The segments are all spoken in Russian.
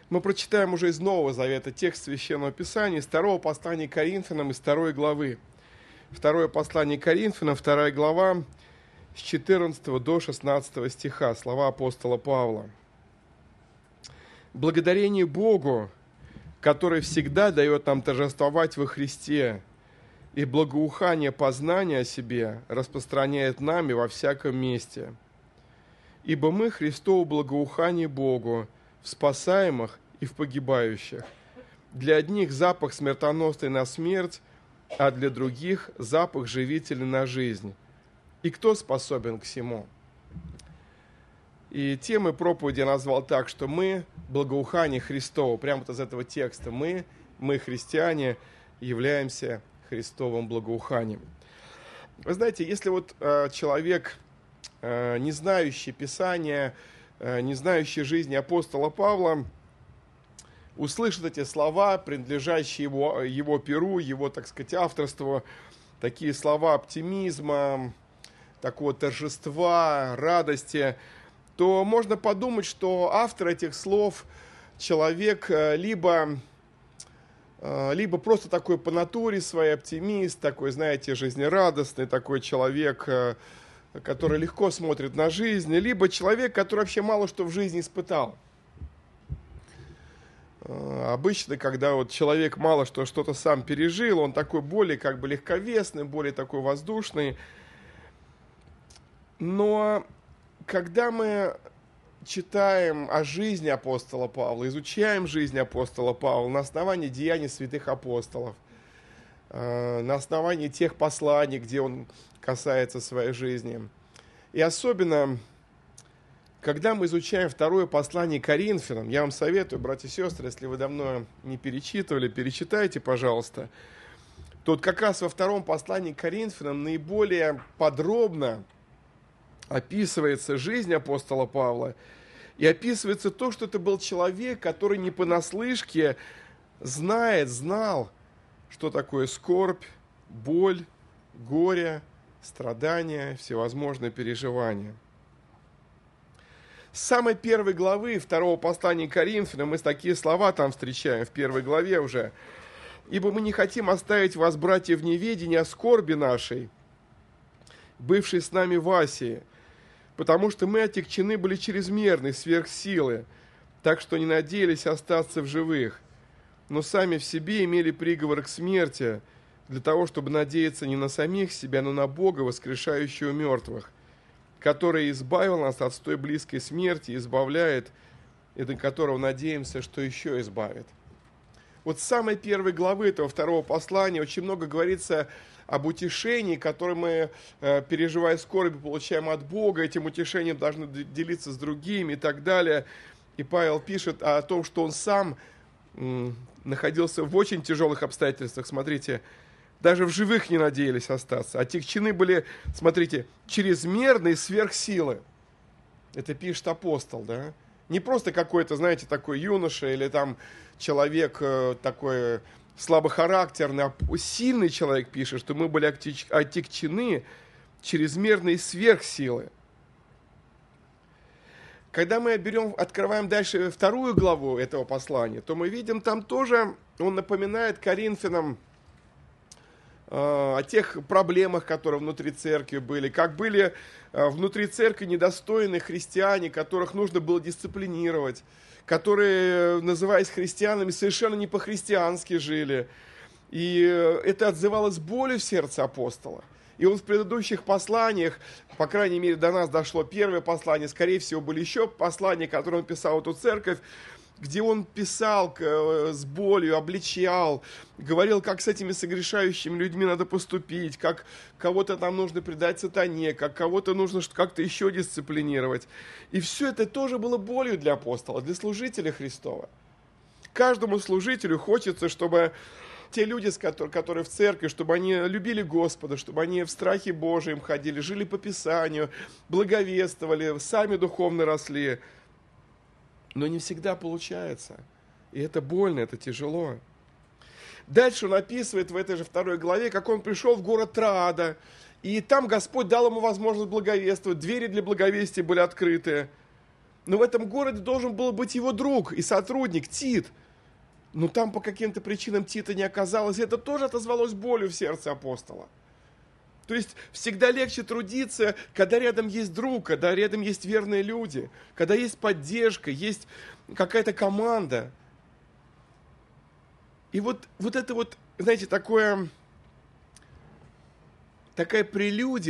Мы прочитаем уже из Нового Завета текст Священного Писания, из второго послания к Коринфянам, из 2 главы. Второе послание к Коринфянам, 2 глава, с 14 до 16 стиха, слова апостола Павла. «Благодарение Богу, который всегда дает нам торжествовать во Христе, и благоухание познания о себе распространяет нами во всяком месте. Ибо мы Христово благоухание Богу в спасаемых и в погибающих. Для одних запах смертоносный на смерть, а для других запах живительный на жизнь. И кто способен к сему?» И темой проповеди я назвал так, что мы благоухание Христово. Прямо вот из этого текста. Мы христиане, являемся Христовым благоуханием. Вы знаете, если вот человек, не знающий Писания, не знающий жизни апостола Павла, услышит эти слова, принадлежащие его перу, его, так сказать, авторству, такие слова оптимизма, такого торжества, радости, то можно подумать, что автор этих слов человек либо просто такой по натуре своей оптимист, такой, знаете, жизнерадостный, такой человек, который легко смотрит на жизнь, либо человек, который вообще мало что в жизни испытал. Обычно, когда вот человек мало что-то сам пережил, он такой более как бы легковесный, более такой воздушный. Но когда мы читаем о жизни апостола Павла, изучаем жизнь апостола Павла на основании деяний святых апостолов, на основании тех посланий, где он касается своей жизни. И особенно, когда мы изучаем второе послание к Коринфянам, я вам советую, братья и сестры, если вы давно не перечитывали, перечитайте, пожалуйста. Тут как раз во втором послании к Коринфянам наиболее подробно описывается жизнь апостола Павла, и описывается то, что это был человек, который не понаслышке знал, что такое скорбь, боль, горе, страдания, всевозможные переживания. С самой первой главы второго послания к Коринфянам мы такие слова там встречаем, в первой главе уже. «Ибо мы не хотим оставить вас, братья, в неведении о скорби нашей, бывшей с нами в Асии, потому что мы отягчены были чрезмерной, сверх силы, так что не надеялись остаться в живых, но сами в себе имели приговор к смерти, для того, чтобы надеяться не на самих себя, но на Бога, воскрешающего мертвых, который избавил нас от той близкой смерти, избавляет, и до которого надеемся, что еще избавит». Вот с самой первой главы этого второго послания очень много говорится об утешении, которое мы, переживая скорбь, получаем от Бога, этим утешением должны делиться с другими и так далее. И Павел пишет о том, что он сам находился в очень тяжелых обстоятельствах. Смотрите, даже в живых не надеялись остаться. Отягчены были, смотрите, чрезмерные сверхсилы. Это пишет апостол, да? Не просто какой-то, знаете, такой юноша или там человек такой слабохарактерный, а сильный человек пишет, что мы были отягчены чрезмерной сверхсилы. Когда мы открываем дальше вторую главу этого послания, то мы видим там тоже, он напоминает Коринфянам о тех проблемах, которые внутри церкви были, как были внутри церкви недостойные христиане, которых нужно было дисциплинировать, которые, называясь христианами, совершенно не по-христиански жили. И это отзывалось болью в сердце апостола. И он в предыдущих посланиях, по крайней мере, до нас дошло первое послание, скорее всего, были еще послания, которые он писал в эту церковь, где он писал с болью, обличал, говорил, как с этими согрешающими людьми надо поступить, как кого-то там нужно предать сатане, как кого-то нужно как-то еще дисциплинировать. И все это тоже было болью для апостола, для служителя Христова. Каждому служителю хочется, чтобы те люди, которые в церкви, чтобы они любили Господа, чтобы они в страхе Божьем ходили, жили по Писанию, благовествовали, сами духовно росли. Но не всегда получается. И это больно, это тяжело. Дальше он описывает в этой же второй главе, как он пришел в город Троада. И там Господь дал ему возможность благовествовать. Двери для благовестия были открыты. Но в этом городе должен был быть его друг и сотрудник Тит. Но там по каким-то причинам Тита не оказалось. И это тоже отозвалось болью в сердце апостола. То есть всегда легче трудиться, когда рядом есть друг, когда рядом есть верные люди, когда есть поддержка, есть какая-то команда. И вот это вот, знаете, такая прелюдия,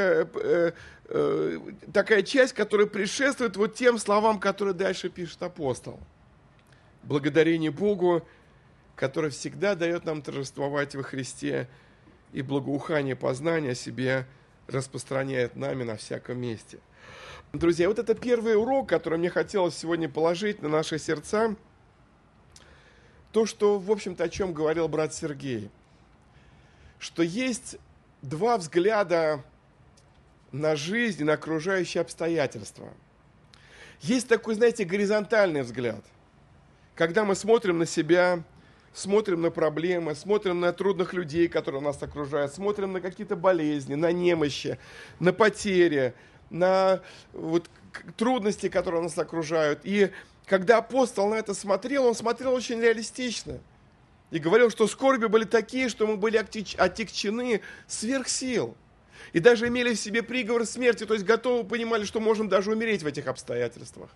такая часть, которая предшествует вот тем словам, которые дальше пишет апостол. Благодарение Богу, который всегда дает нам торжествовать во Христе, и благоухание познания о себе распространяет нами на всяком месте. Друзья, вот это первый урок, который мне хотелось сегодня положить на наши сердца. То, что, в общем-то, о чем говорил брат Сергей. Что есть два взгляда на жизнь, на окружающие обстоятельства. Есть такой, знаете, горизонтальный взгляд. Когда мы смотрим на себя, смотрим на проблемы, смотрим на трудных людей, которые нас окружают, смотрим на какие-то болезни, на немощи, на потери, на вот трудности, которые нас окружают. И когда апостол на это смотрел, он смотрел очень реалистично. И говорил, что скорби были такие, что мы были отягчены сверх сил. И даже имели в себе приговор смерти, то есть готовы понимали, что можем даже умереть в этих обстоятельствах.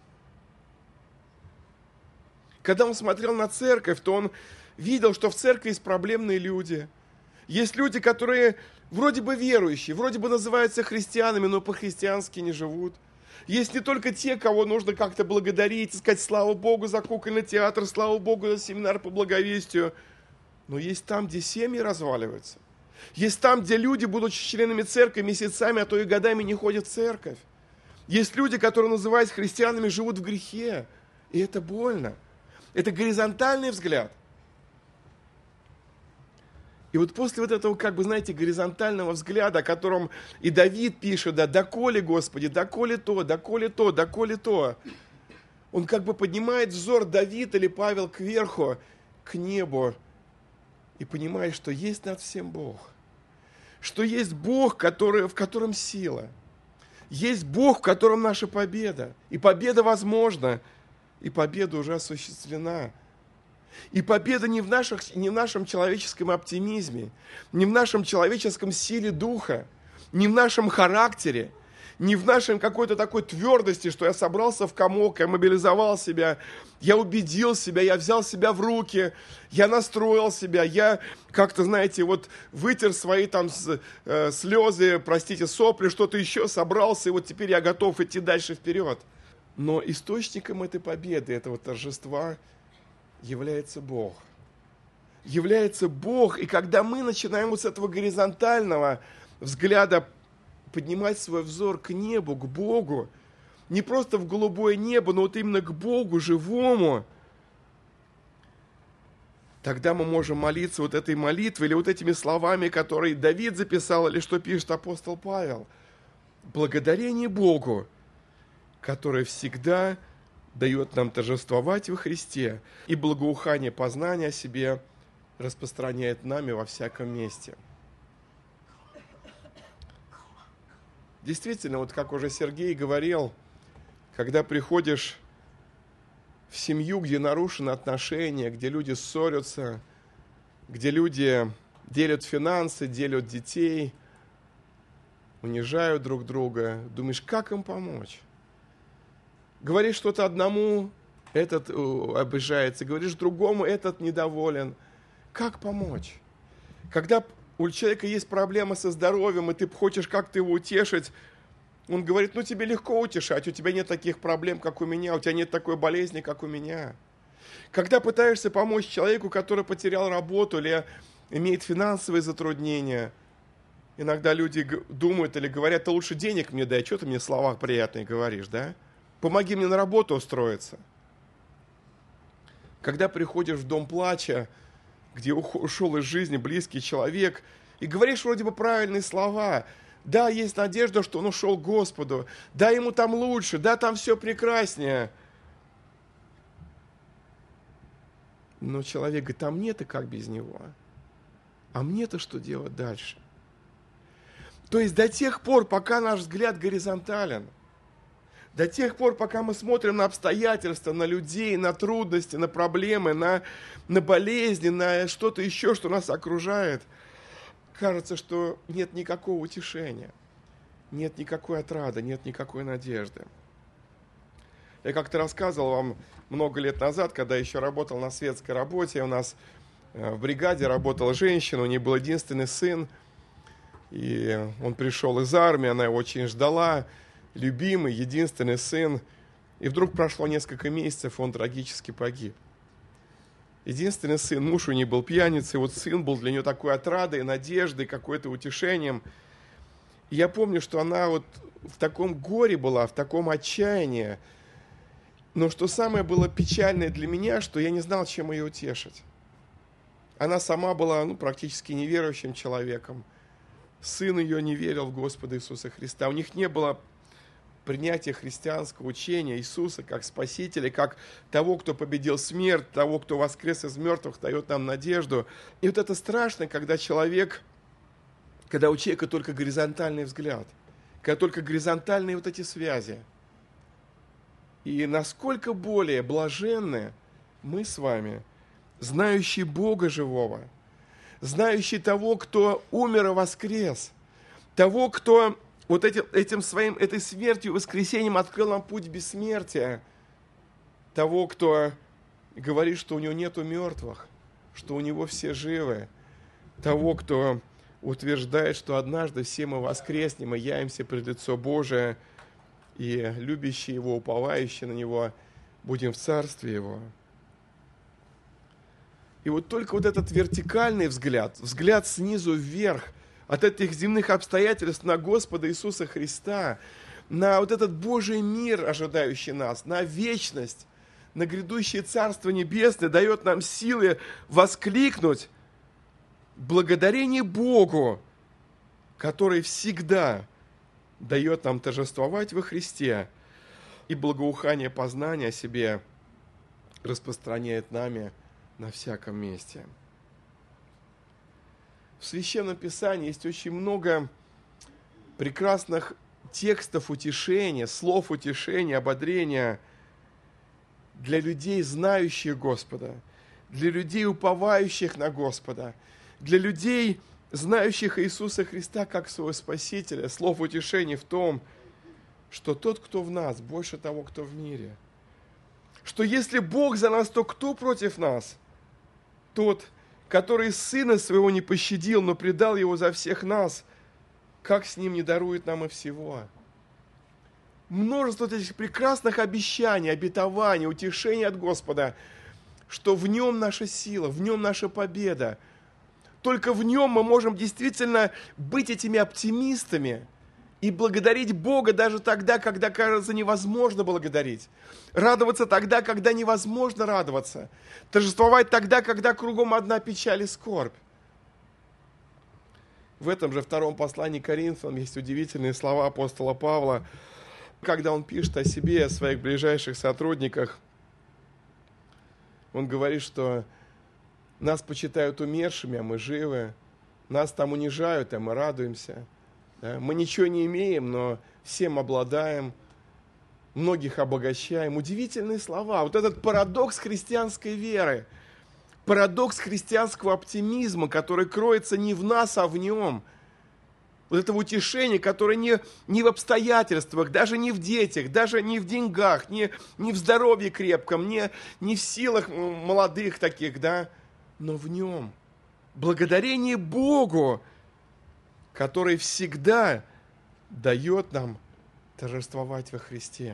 Когда он смотрел на церковь, то он видел, что в церкви есть проблемные люди. Есть люди, которые вроде бы верующие, вроде бы называются христианами, но по-христиански не живут. Есть не только те, кого нужно как-то благодарить, сказать слава Богу за кукольный театр, слава Богу за семинар по благовестию. Но есть там, где семьи разваливаются. Есть там, где люди, будучи членами церкви, месяцами, а то и годами не ходят в церковь. Есть люди, которые, называясь христианами, живут в грехе. И это больно. Это горизонтальный взгляд. И вот после вот этого, знаете, горизонтального взгляда, о котором и Давид пишет, да, доколе, Господи, доколе то, доколе то, доколе то. Он поднимает взор Давид или Павел кверху, к небу, и понимает, что есть над всем Бог. Что есть Бог, в котором сила. Есть Бог, в котором наша победа. И победа возможна, и победа уже осуществлена. И победа не в нашем человеческом оптимизме, не в нашем человеческом силе духа, не в нашем характере, не в нашем какой-то такой твердости, что я собрался в комок, я мобилизовал себя, я убедил себя, я взял себя в руки, я настроил себя, я вытер свои слезы, сопли, что-то еще собрался, и вот теперь я готов идти дальше вперед. Но источником этой победы, этого торжества является Бог. Является Бог, и когда мы начинаем с этого горизонтального взгляда поднимать свой взор к небу, к Богу, не просто в голубое небо, но именно к Богу живому, тогда мы можем молиться этой молитвой или этими словами, которые Давид записал, или что пишет апостол Павел. Благодарение Богу, который всегда дает нам торжествовать во Христе, и благоухание познания о себе распространяет нами во всяком месте. Действительно, как уже Сергей говорил, когда приходишь в семью, где нарушены отношения, где люди ссорятся, где люди делят финансы, делят детей, унижают друг друга, думаешь, как им помочь? Говоришь что-то одному, этот обижается, говоришь другому, этот недоволен. Как помочь? Когда у человека есть проблема со здоровьем, и ты хочешь как-то его утешить, он говорит, тебе легко утешать, у тебя нет таких проблем, как у меня, у тебя нет такой болезни, как у меня. Когда пытаешься помочь человеку, который потерял работу или имеет финансовые затруднения, иногда люди думают или говорят, ты лучше денег мне дай, что ты мне слова приятные говоришь, да? Помоги мне на работу устроиться. Когда приходишь в дом плача, где ушел из жизни близкий человек, и говоришь вроде бы правильные слова, да, есть надежда, что он ушел к Господу, да, ему там лучше, да, там все прекраснее. Но человек говорит, а мне-то как без него? А мне-то что делать дальше? То есть до тех пор, пока наш взгляд горизонтален, До тех пор, пока мы смотрим на обстоятельства, на людей, на трудности, на проблемы, на болезни, на что-то еще, что нас окружает, кажется, что нет никакого утешения, нет никакой отрады, нет никакой надежды. Я как-то рассказывал вам много лет назад, когда еще работал на светской работе, у нас в бригаде работала женщина, у нее был единственный сын, и он пришел из армии, она его очень ждала, любимый, единственный сын. И вдруг прошло несколько месяцев, он трагически погиб. Единственный сын, муж у нее был пьяницей, вот сын был для нее такой отрадой, надеждой, какой-то утешением. И я помню, что она вот в таком горе была, в таком отчаянии. Но что самое было печальное для меня, что я не знал, чем ее утешить. Она сама была практически неверующим человеком. Сын ее не верил в Господа Иисуса Христа. У них не было принятия христианского учения Иисуса как Спасителя, как того, кто победил смерть, того, кто воскрес из мертвых, дает нам надежду. И вот это страшно, когда у человека только горизонтальный взгляд, когда только горизонтальные вот эти связи. И насколько более блаженны мы с вами, знающие Бога живого, знающие того, кто умер и воскрес, того, кто вот этой смертью, воскресением открыл нам путь бессмертия, того, кто говорит, что у него нету мертвых, что у него все живы, того, кто утверждает, что однажды все мы воскреснем и явимся пред лицо Божие, и любящие Его, уповающие на Него, будем в Царстве Его. И вот только вот этот вертикальный взгляд снизу вверх, от этих земных обстоятельств на Господа Иисуса Христа, на вот этот Божий мир, ожидающий нас, на вечность, на грядущее Царство Небесное, дает нам силы воскликнуть благодарение Богу, который всегда дает нам торжествовать во Христе, и благоухание познания о себе распространяет нами на всяком месте. В Священном Писании есть очень много прекрасных текстов утешения, слов утешения, ободрения для людей, знающих Господа, для людей, уповающих на Господа, для людей, знающих Иисуса Христа как своего Спасителя. Слов утешения в том, что тот, кто в нас, больше того, кто в мире. Что если Бог за нас, то кто против нас? Тот, который Сына Своего не пощадил, но предал Его за всех нас, как с Ним не дарует нам и всего? Множество этих прекрасных обещаний, обетований, утешений от Господа, что в Нем наша сила, в Нем наша победа. Только в Нем мы можем действительно быть этими оптимистами и благодарить Бога даже тогда, когда кажется невозможно благодарить. Радоваться тогда, когда невозможно радоваться. Торжествовать тогда, когда кругом одна печаль и скорбь. В этом же втором послании к Коринфянам есть удивительные слова апостола Павла, когда он пишет о себе, о своих ближайших сотрудниках. Он говорит, что нас почитают умершими, а мы живы. Нас там унижают, а мы радуемся. Да? Мы ничего не имеем, но всем обладаем. Многих обогащаем. Удивительные слова. Вот этот парадокс христианской веры. Парадокс христианского оптимизма, который кроется не в нас, а в Нем. Вот этого утешения, которое не в обстоятельствах, даже не в детях, даже не в деньгах, не в здоровье крепком, не в силах молодых таких, да, но в Нем. Благодарение Богу, который всегда дает нам торжествовать во Христе.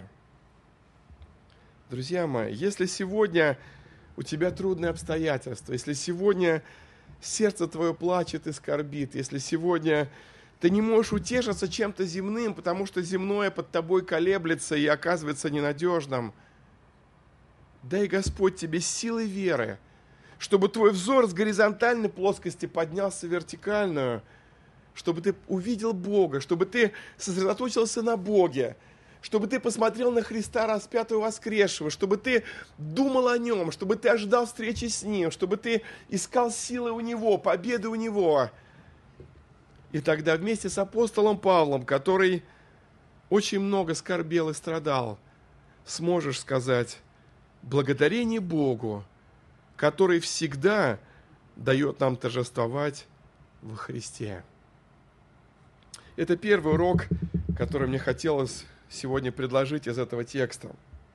Друзья мои, если сегодня у тебя трудные обстоятельства, если сегодня сердце твое плачет и скорбит, если сегодня ты не можешь утешиться чем-то земным, потому что земное под тобой колеблется и оказывается ненадежным, дай Господь тебе силы веры, чтобы твой взор с горизонтальной плоскости поднялся в вертикальную, чтобы ты увидел Бога, чтобы ты сосредоточился на Боге, чтобы ты посмотрел на Христа распятого воскресшего, чтобы ты думал о Нем, чтобы ты ожидал встречи с Ним, чтобы ты искал силы у Него, победы у Него. И тогда вместе с апостолом Павлом, который очень много скорбел и страдал, сможешь сказать благодарение Богу, который всегда дает нам торжествовать во Христе. Это первый урок, который мне хотелось сегодня предложить из этого текста.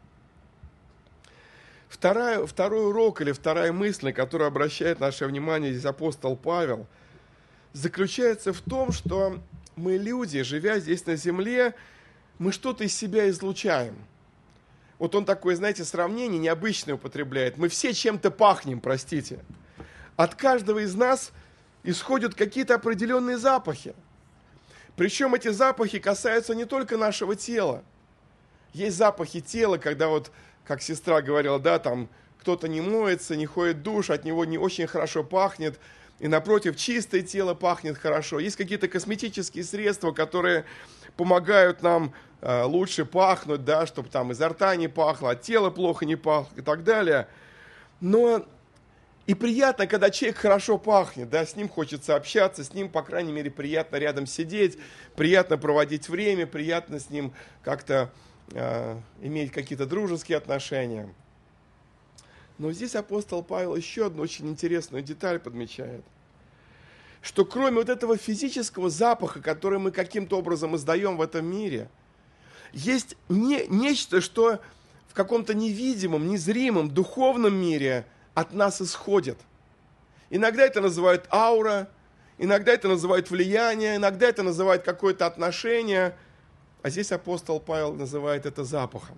Второй урок или вторая мысль, на которую обращает наше внимание здесь апостол Павел, заключается в том, что мы люди, живя здесь на земле, мы что-то из себя излучаем. Вот он такое, знаете, сравнение необычное употребляет. Мы все чем-то пахнем, простите. От каждого из нас исходят какие-то определенные запахи. Причем эти запахи касаются не только нашего тела. Есть запахи тела, когда вот, как сестра говорила, да, там кто-то не моется, не ходит в душ, от него не очень хорошо пахнет, и напротив, чистое тело пахнет хорошо. Есть какие-то косметические средства, которые помогают нам лучше пахнуть, да, чтобы там изо рта не пахло, от тела плохо не пахло и так далее. Но и приятно, когда человек хорошо пахнет, да, с ним хочется общаться, с ним, по крайней мере, приятно рядом сидеть, приятно проводить время, приятно с ним как-то иметь какие-то дружеские отношения. Но здесь апостол Павел еще одну очень интересную деталь подмечает, что кроме вот этого физического запаха, который мы каким-то образом издаем в этом мире, есть нечто, что в каком-то невидимом, незримом, духовном мире от нас исходит. Иногда это называют аура, иногда это называют влияние, иногда это называют какое-то отношение, а здесь апостол Павел называет это запахом.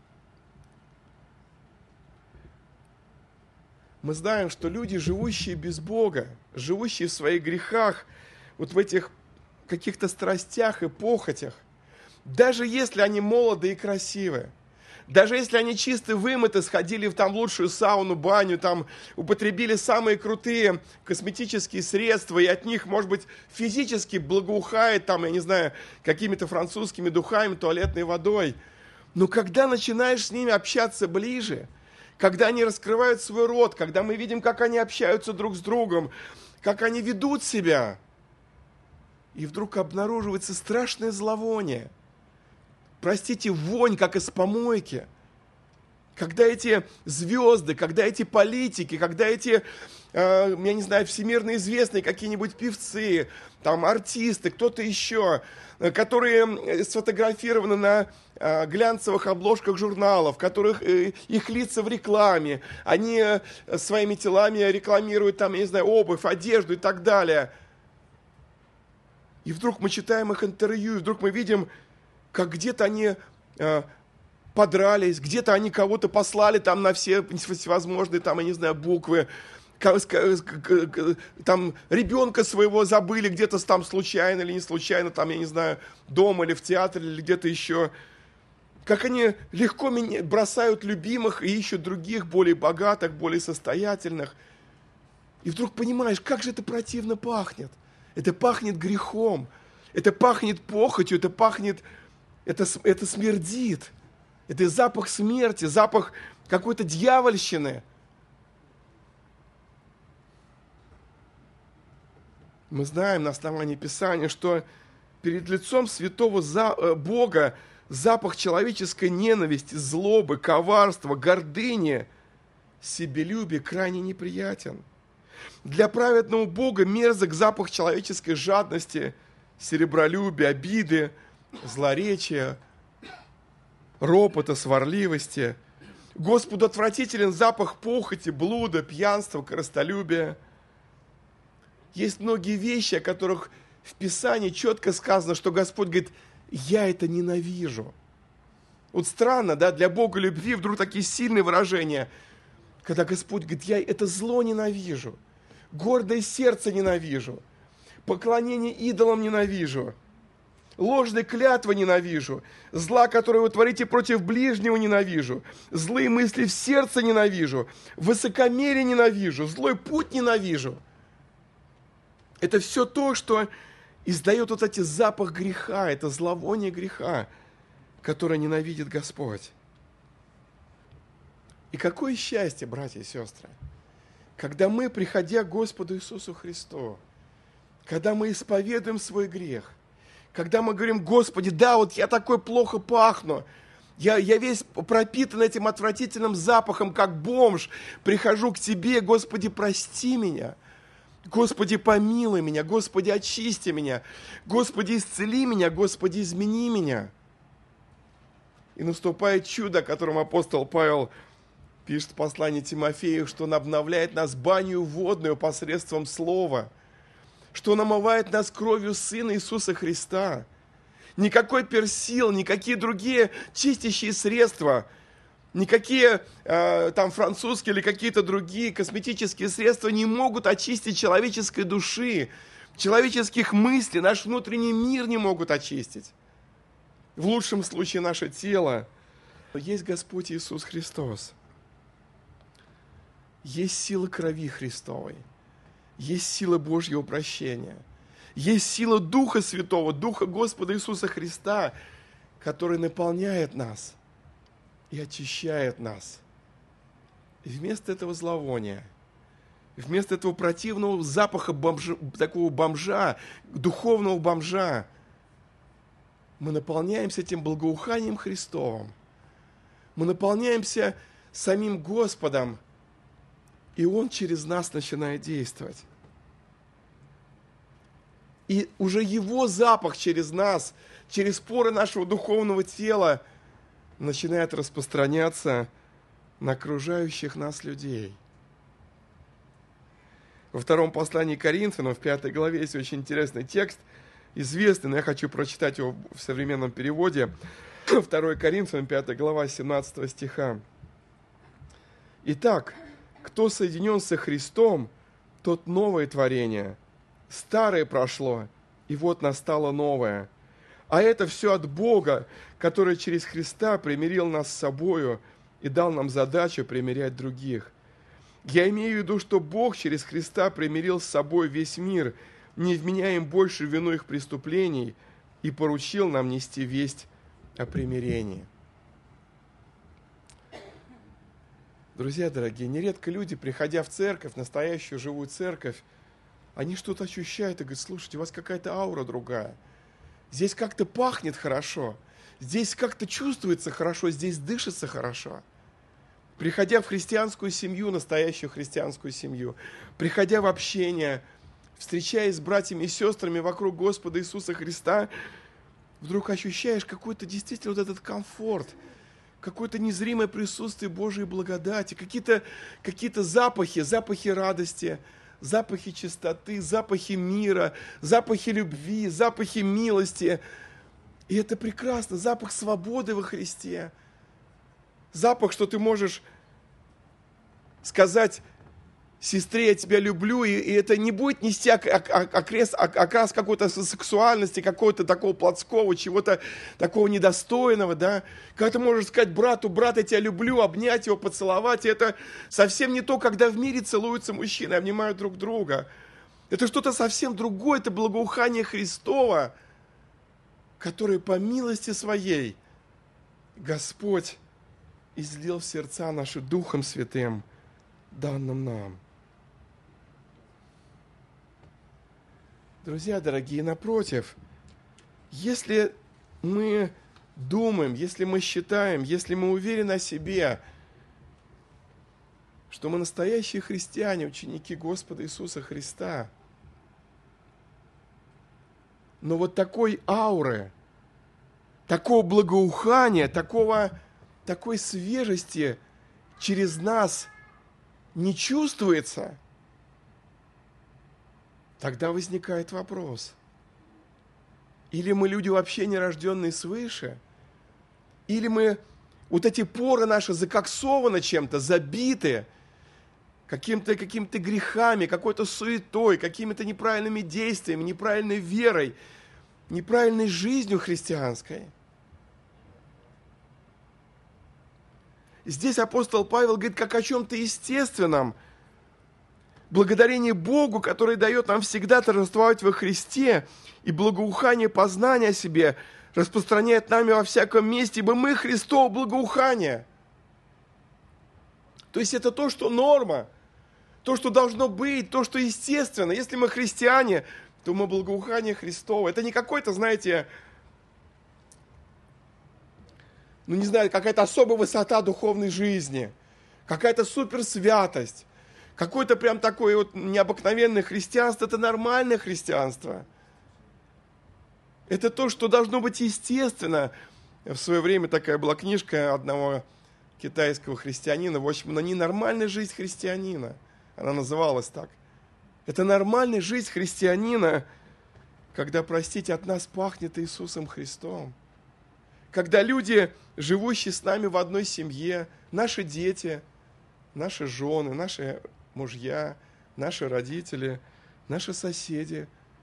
Мы знаем, что люди, живущие без Бога, живущие в своих грехах, вот в этих каких-то страстях и похотях, даже если они молоды и красивые, даже если они чисто вымыты, сходили там в лучшую сауну, баню, там употребили самые крутые косметические средства, и от них, может быть, физически благоухает, там, я не знаю, какими-то французскими духами, туалетной водой. Но когда начинаешь с ними общаться ближе, когда они раскрывают свой рот, когда мы видим, как они общаются друг с другом, как они ведут себя, и вдруг обнаруживается страшное зловоние. Простите, вонь, как из помойки. Когда эти звезды, когда эти политики, когда эти, я не знаю, всемирно известные какие-нибудь певцы, там, артисты, кто-то еще, которые сфотографированы на глянцевых обложках журналов, которых их лица в рекламе, они своими телами рекламируют, там, я не знаю, обувь, одежду и так далее. И вдруг мы читаем их интервью, и вдруг мы видим, как где-то они подрались, где-то они кого-то послали там на все всевозможные, там, я не знаю, буквы, там ребенка своего забыли где-то там случайно или не случайно, там, я не знаю, дома или в театре или где-то еще. Как они легко бросают любимых и ищут других, более богатых, более состоятельных. И вдруг понимаешь, как же это противно пахнет. Это пахнет грехом, это пахнет похотью, это пахнет... Это смердит. Это запах смерти, запах какой-то дьявольщины. Мы знаем на основании Писания, что перед лицом святого Бога запах человеческой ненависти, злобы, коварства, гордыни, себелюбия крайне неприятен. Для праведного Бога мерзок запах человеческой жадности, серебролюбия, обиды, злоречия, ропота, сварливости. Господу отвратителен запах похоти, блуда, пьянства, корыстолюбия. Есть многие вещи, о которых в Писании четко сказано, что Господь говорит, я это ненавижу. Вот странно, да, для Бога любви вдруг такие сильные выражения, когда Господь говорит, я это зло ненавижу, гордое сердце ненавижу, поклонение идолам ненавижу, ложные клятвы ненавижу, зла, которое вы творите против ближнего, ненавижу, злые мысли в сердце ненавижу, высокомерие ненавижу, злой путь ненавижу. Это все то, что издает вот эти запах греха, это зловоние греха, которое ненавидит Господь. И какое счастье, братья и сестры, когда мы, приходя к Господу Иисусу Христу, когда мы исповедуем свой грех, Когда мы говорим: Господи, да, вот я такой плохо пахну, я весь пропитан этим отвратительным запахом, как бомж, прихожу к Тебе, Господи, прости меня, Господи, помилуй меня, Господи, очисти меня, Господи, исцели меня, Господи, измени меня. И наступает чудо, о котором апостол Павел пишет в послании Тимофею, что он обновляет нас банью водную посредством слова, что он омывает нас кровью Сына Иисуса Христа. Никакой персил, никакие другие чистящие средства, никакие там французские или какие-то другие косметические средства не могут очистить человеческой души, человеческих мыслей, наш внутренний мир не могут очистить. В лучшем случае наше тело. Есть Господь Иисус Христос. Есть сила крови Христовой. Есть сила Божьего прощения. Есть сила Духа Святого, Духа Господа Иисуса Христа, который наполняет нас и очищает нас. И вместо этого зловония, вместо этого противного запаха такого бомжа, духовного бомжа, мы наполняемся этим благоуханием Христовым. Мы наполняемся самим Господом, и Он через нас начинает действовать. И уже Его запах через нас, через поры нашего духовного тела начинает распространяться на окружающих нас людей. Во втором послании к Коринфянам, в 5 главе, есть очень интересный текст, известный, но я хочу прочитать его в современном переводе. 2 Коринфянам, 5 глава, 17 стиха. «Итак, кто соединен со Христом, тот новое творение. Старое прошло, и вот настало новое. А это все от Бога, который через Христа примирил нас с собою и дал нам задачу примирять других. Я имею в виду, что Бог через Христа примирил с собой весь мир, не вменяя им больше вину их преступлений, и поручил нам нести весть о примирении». Друзья дорогие, нередко люди, приходя в церковь, настоящую живую церковь, они что-то ощущают и говорят: слушайте, у вас какая-то аура другая. Здесь как-то пахнет хорошо, здесь как-то чувствуется хорошо, здесь дышится хорошо. Приходя в христианскую семью, настоящую христианскую семью, приходя в общение, встречаясь с братьями и сестрами вокруг Господа Иисуса Христа, вдруг ощущаешь какой-то действительно вот этот комфорт, какое-то незримое присутствие Божьей благодати, какие-то запахи радости, запахи чистоты, запахи мира, запахи любви, запахи милости. И это прекрасно, запах свободы во Христе. Запах, что ты можешь сказать сестре: я тебя люблю, и это не будет нести окрас какой-то сексуальности, какого-то такого плотского, чего-то такого недостойного, да. Когда ты можешь сказать брату: брат, я тебя люблю, обнять его, поцеловать, и это совсем не то, когда в мире целуются мужчины, обнимают друг друга. Это что-то совсем другое, это благоухание Христова, которое по милости своей Господь излил в сердца наши Духом Святым, данным нам. Друзья дорогие, напротив, если мы думаем, если мы считаем, если мы уверены о себе, что мы настоящие христиане, ученики Господа Иисуса Христа, но вот такой ауры, такого благоухания, такой свежести через нас не чувствуется, тогда возникает вопрос: или мы люди вообще не рожденные свыше, или мы, вот эти поры наши закоксованы чем-то, забиты какими-то грехами, какой-то суетой, какими-то неправильными действиями, неправильной верой, неправильной жизнью христианской. Здесь апостол Павел говорит как о чем-то естественном. Благодарение Богу, который дает нам всегда торжествовать во Христе, и благоухание познания о себе распространяет нами во всяком месте, ибо мы Христово благоухание. То есть это то, что норма, то, что должно быть, то, что естественно. Если мы христиане, то мы благоухание Христово. Это не какой-то, знаете, не знаю, какая-то особая высота духовной жизни, какая-то суперсвятость, какое-то прям такое вот необыкновенное христианство. Это нормальное христианство. Это то, что должно быть естественно. В свое время такая была книжка одного китайского христианина, в общем, она ненормальная жизнь христианина. Она называлась так. Это нормальная жизнь христианина, когда, простите, от нас пахнет Иисусом Христом. Когда люди, живущие с нами в одной семье, наши дети, наши жены, наши мужья, наши родители, наши соседи,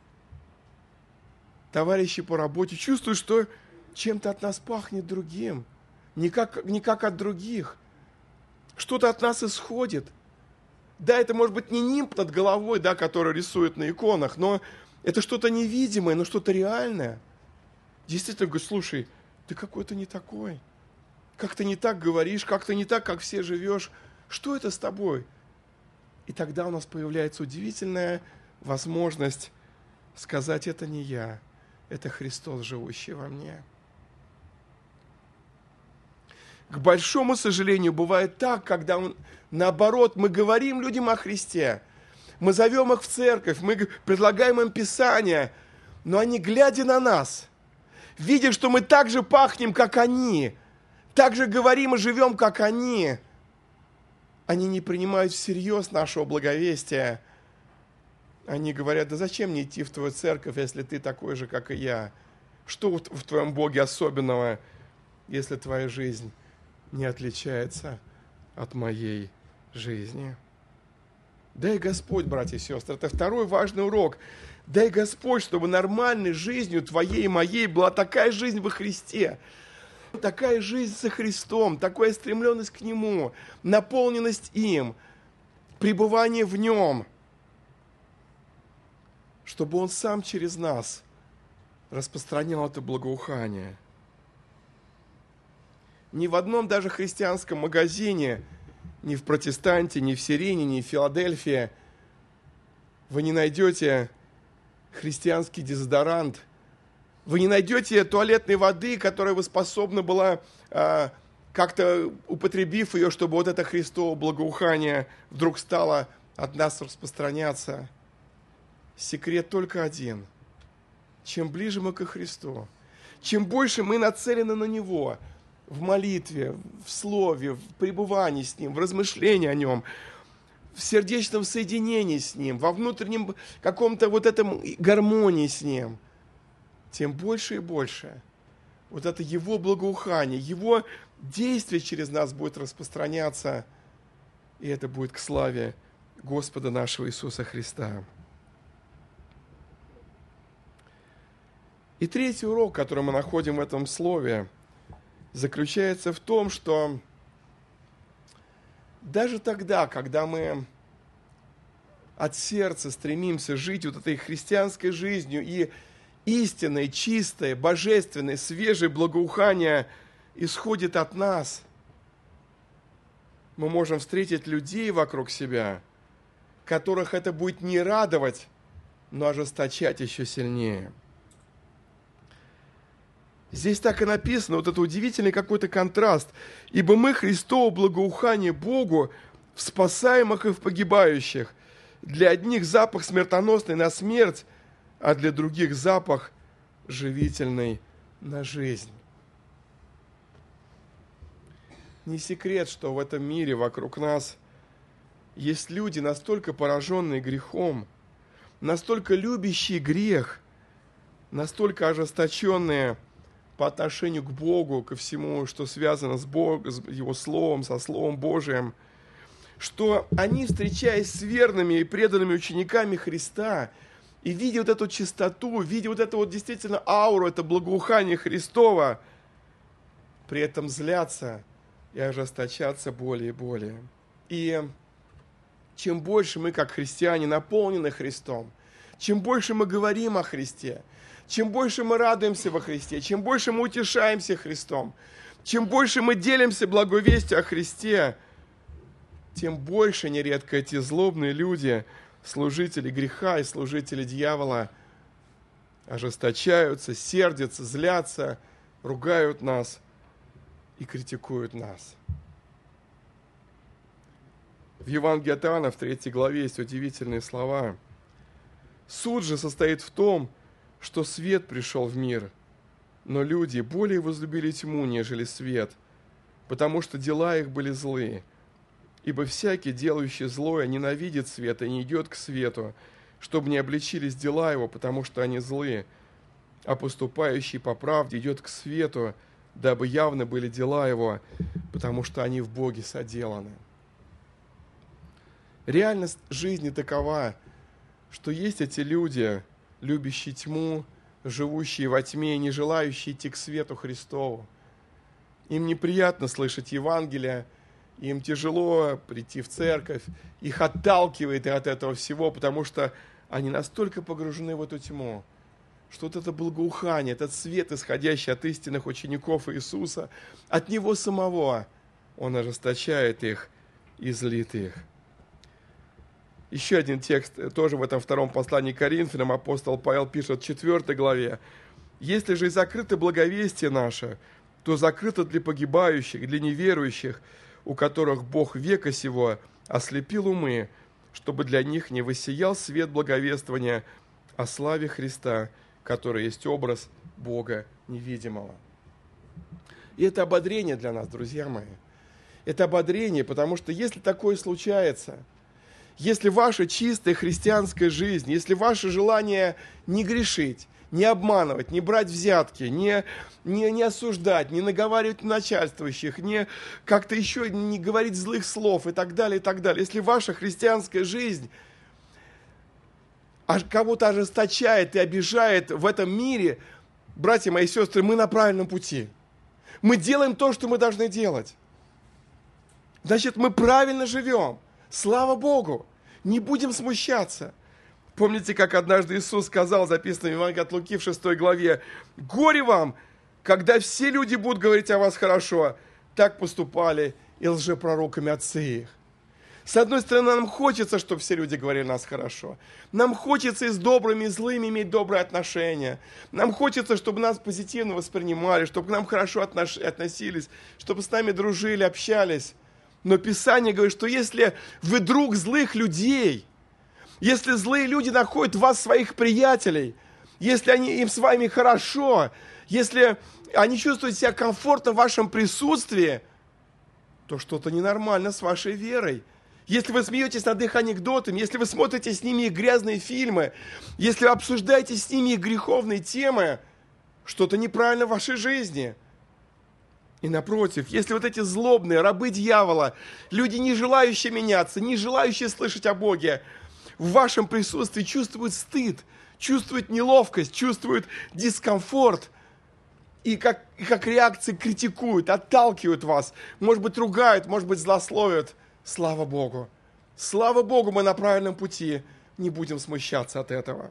товарищи по работе, чувствуют, что чем-то от нас пахнет другим, не как от других. Что-то от нас исходит. Да, это может быть не нимб над головой, да, который рисуют на иконах, но это что-то невидимое, но что-то реальное. Действительно, говорю, слушай, ты какой-то не такой. Как ты не так говоришь, как ты не так, как все живешь. Что это с тобой? И тогда у нас появляется удивительная возможность сказать, это не я, это Христос, живущий во мне. К большому сожалению, бывает так, когда наоборот, мы говорим людям о Христе, мы зовем их в церковь, мы предлагаем им Писание, но они, глядя на нас, видя, что мы так же пахнем, как они, так же говорим и живем, как они не принимают всерьез нашего благовестия. Они говорят, да зачем мне идти в твою церковь, если ты такой же, как и я? Что в твоем Боге особенного, если твоя жизнь не отличается от моей жизни? Дай Господь, братья и сестры, это второй важный урок. Дай Господь, чтобы нормальной жизнью твоей и моей была такая жизнь во Христе, такая жизнь со Христом, такая стремленность к Нему, наполненность им, пребывание в Нем, чтобы Он сам через нас распространял это благоухание. Ни в одном даже христианском магазине, ни в Протестанте, ни в Сирене, ни в Филадельфии вы не найдете христианский дезодорант. Вы не найдете туалетной воды, которая бы способна была, как-то употребив ее, чтобы вот это Христово благоухание вдруг стало от нас распространяться. Секрет только один. Чем ближе мы ко Христу, чем больше мы нацелены на Него, в молитве, в слове, в пребывании с Ним, в размышлении о Нем, в сердечном соединении с Ним, во внутреннем каком-то вот этом гармонии с Ним, тем больше и больше вот это Его благоухание, Его действие через нас будет распространяться, и это будет к славе Господа нашего Иисуса Христа. И третий урок, который мы находим в этом слове, заключается в том, что даже тогда, когда мы от сердца стремимся жить вот этой христианской жизнью, и истинное, чистое, божественное, свежее благоухание исходит от нас, мы можем встретить людей вокруг себя, которых это будет не радовать, но ожесточать еще сильнее. Здесь так и написано, вот это удивительный какой-то контраст. «Ибо мы Христово благоухание Богу в спасаемых и в погибающих. Для одних запах смертоносный на смерть, а для других запах живительный на жизнь». Не секрет, что в этом мире вокруг нас есть люди, настолько пораженные грехом, настолько любящие грех, настолько ожесточенные по отношению к Богу, ко всему, что связано с Богом, с Его Словом, со Словом Божиим, что они, встречаясь с верными и преданными учениками Христа, и видя вот эту чистоту, видя вот эту вот действительно ауру, это благоухание Христова, при этом злятся и ожесточатся более и более. И чем больше мы, как христиане, наполнены Христом, чем больше мы говорим о Христе, чем больше мы радуемся во Христе, чем больше мы утешаемся Христом, чем больше мы делимся благой вестью о Христе, тем больше нередко эти злобные люди, служители греха и служители дьявола, ожесточаются, сердятся, злятся, ругают нас и критикуют нас. В Евангелии от Иоанна в 3 главе есть удивительные слова. «Суд же состоит в том, что свет пришел в мир, но люди более возлюбили тьму, нежели свет, потому что дела их были злые. Ибо всякий, делающий злое, ненавидит свет и не идет к свету, чтобы не обличились дела его, потому что они злые. А поступающий по правде идет к свету, дабы явны были дела его, потому что они в Боге соделаны». Реальность жизни такова, что есть эти люди, любящие тьму, живущие во тьме и не желающие идти к свету Христову. Им неприятно слышать Евангелие, им тяжело прийти в церковь, их отталкивает от этого всего, потому что они настолько погружены в эту тьму, что вот это благоухание, этот свет, исходящий от истинных учеников Иисуса, от Него самого, Он ожесточает их и злит их. Еще один текст, тоже в этом 2 послании к Коринфянам, апостол Павел пишет в 4 главе. «Если же и закрыто благовестие наше, то закрыто для погибающих, для неверующих, у которых Бог века сего ослепил умы, чтобы для них не воссиял свет благовествования о славе Христа, который есть образ Бога невидимого». И это ободрение для нас, друзья мои. Это ободрение, потому что если такое случается, если ваша чистая христианская жизнь, если ваше желание не грешить, не обманывать, не брать взятки, не осуждать, не наговаривать на начальствующих, не как-то еще не говорить злых слов и так далее, если ваша христианская жизнь кого-то ожесточает и обижает в этом мире, братья мои и сестры, мы на правильном пути. Мы делаем то, что мы должны делать. Значит, мы правильно живем. Слава Богу! Не будем смущаться. Помните, как однажды Иисус сказал, записано в Евангелии от Луки в 6 главе, «Горе вам, когда все люди будут говорить о вас хорошо». Так поступали и лжепророками отцы их. С одной стороны, нам хочется, чтобы все люди говорили о нас хорошо. Нам хочется и с добрыми, и злыми иметь добрые отношения. Нам хочется, чтобы нас позитивно воспринимали, чтобы к нам хорошо относились, чтобы с нами дружили, общались. Но Писание говорит, что если вы друг злых людей, если злые люди находят в вас своих приятелей, если им с вами хорошо, если они чувствуют себя комфортно в вашем присутствии, то что-то ненормально с вашей верой. Если вы смеетесь над их анекдотами, если вы смотрите с ними их грязные фильмы, если вы обсуждаете с ними их греховные темы, что-то неправильно в вашей жизни. И напротив, если вот эти злобные рабы дьявола, люди, не желающие меняться, не желающие слышать о Боге, в вашем присутствии чувствуют стыд, чувствуют неловкость, чувствуют дискомфорт, и как реакции критикуют, отталкивают вас, может быть, ругают, может быть, злословят, слава Богу. Слава Богу, мы на правильном пути, не будем смущаться от этого.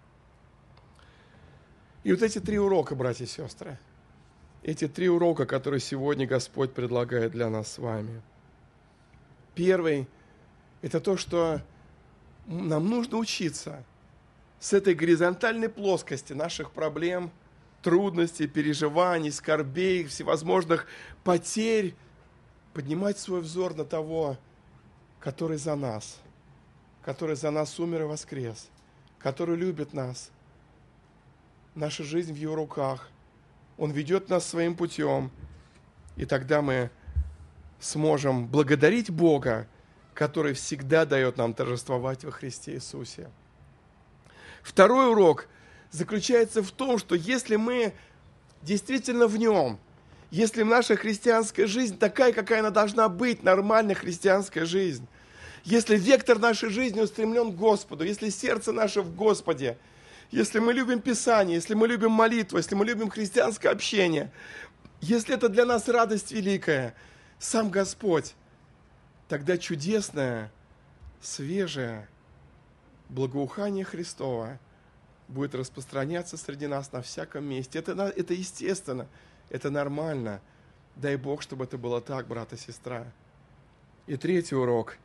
И вот эти 3 урока, братья и сестры, эти 3 урока, которые сегодня Господь предлагает для нас с вами. Первый – это то, что нам нужно учиться с этой горизонтальной плоскости наших проблем, трудностей, переживаний, скорбей, всевозможных потерь, поднимать свой взор на того, который за нас умер и воскрес, который любит нас. Наша жизнь в Его руках. Он ведет нас своим путем, и тогда мы сможем благодарить Бога, который всегда дает нам торжествовать во Христе Иисусе. Второй урок заключается в том, что если мы действительно в Нем, если наша христианская жизнь такая, какая она должна быть, нормальная христианская жизнь, если вектор нашей жизни устремлен к Господу, если сердце наше в Господе, если мы любим Писание, если мы любим молитву, если мы любим христианское общение, если это для нас радость великая, сам Господь, тогда чудесное, свежее благоухание Христово будет распространяться среди нас на всяком месте. Это естественно, это нормально. Дай Бог, чтобы это было так, брат и сестра. И третий урок.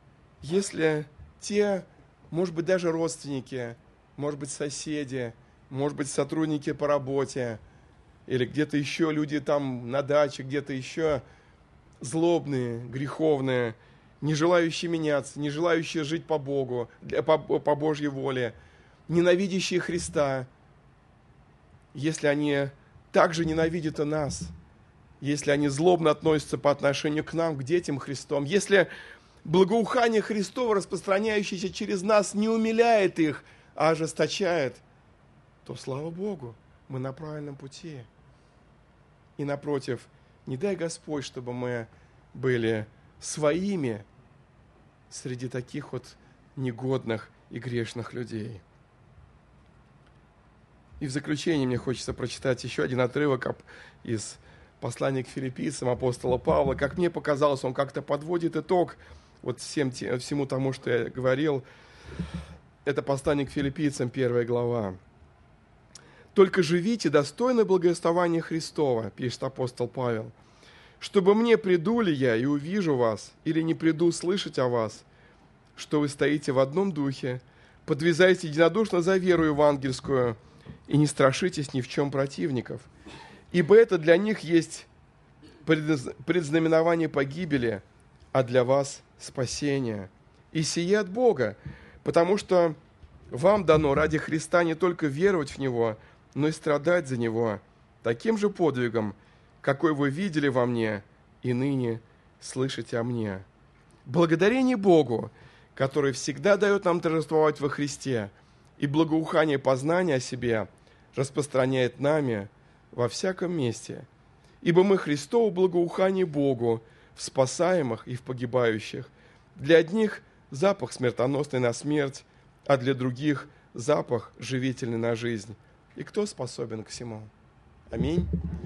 Если те, может быть, даже родственники, может быть, соседи, может быть, сотрудники по работе, или где-то еще люди там на даче, где-то еще злобные, греховные, не желающие меняться, не желающие жить по Богу, по Божьей воле, ненавидящие Христа, если они также ненавидят и нас, если они злобно относятся по отношению к нам, к детям Христом, если благоухание Христово, распространяющееся через нас, не умиляет их, а ожесточает, то, слава Богу, мы на правильном пути. И напротив, не дай Господь, чтобы мы были своими среди таких вот негодных и грешных людей. И в заключение мне хочется прочитать еще один отрывок из послания к филиппийцам апостола Павла. Как мне показалось, он как-то подводит итог вот всему тому, что я говорил. Это послание к филиппийцам, 1 глава. «Только живите достойно благовествования Христова», пишет апостол Павел, «чтобы мне, приду ли я и увижу вас, или не приду слышать о вас, что вы стоите в одном духе, подвязайте единодушно за веру евангельскую и не страшитесь ни в чем противников, ибо это для них есть предзнаменование погибели, а для вас спасение. И сие от Бога, потому что вам дано ради Христа не только веровать в Него, но и страдать за Него таким же подвигом, какой вы видели во мне и ныне слышите о мне. Благодарение Богу, который всегда дает нам торжествовать во Христе, и благоухание познания о себе распространяет нами во всяком месте. Ибо мы Христово благоухание Богу в спасаемых и в погибающих. Для одних запах смертоносный на смерть, а для других запах живительный на жизнь. И кто способен к всему? Аминь.